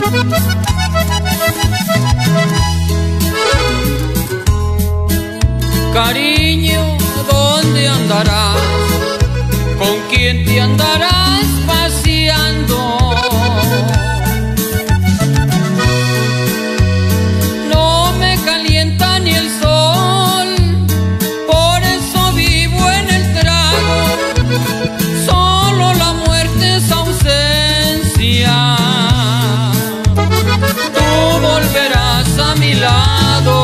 Cariño, ¿dónde andarás? ¿Con quién te andarás paseando? No me calienta ni el sol, por eso vivo en el trago. Solo la muerte es ausencia. Tú volverás a mi lado.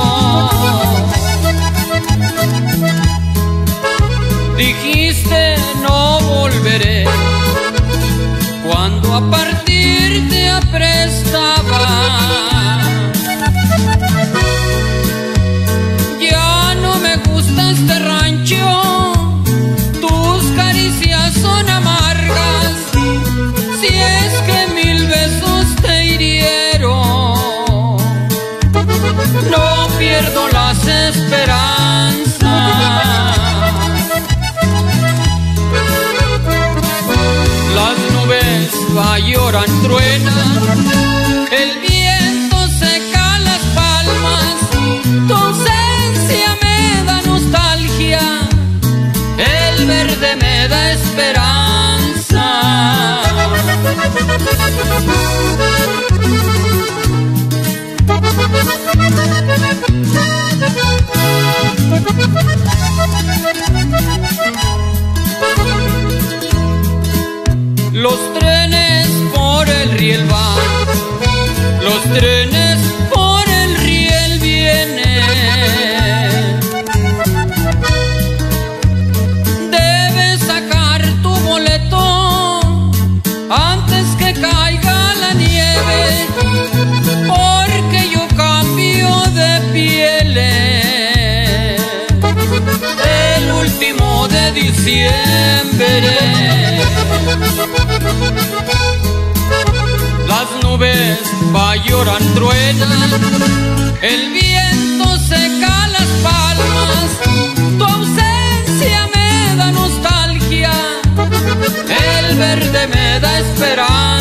Dijiste no volveré, cuando a partir te aprestaba. Ya no me gusta este rancho, tus caricias son amargas. Si es que 1000 besos te hirieron, no pierdo las esperanzas. Va, lloran, truenan, el viento seca las palmas, tu ausencia me da nostalgia, el verde me da esperanza. Los trenes por el riel van, los trenes por el riel vienen. Debes sacar tu boleto antes que caiga la nieve, porque yo cambio de pieles el último de diciembre. Las nubes va, lloran, truenan, el viento seca las palmas, tu ausencia me da nostalgia, el verde me da esperanza.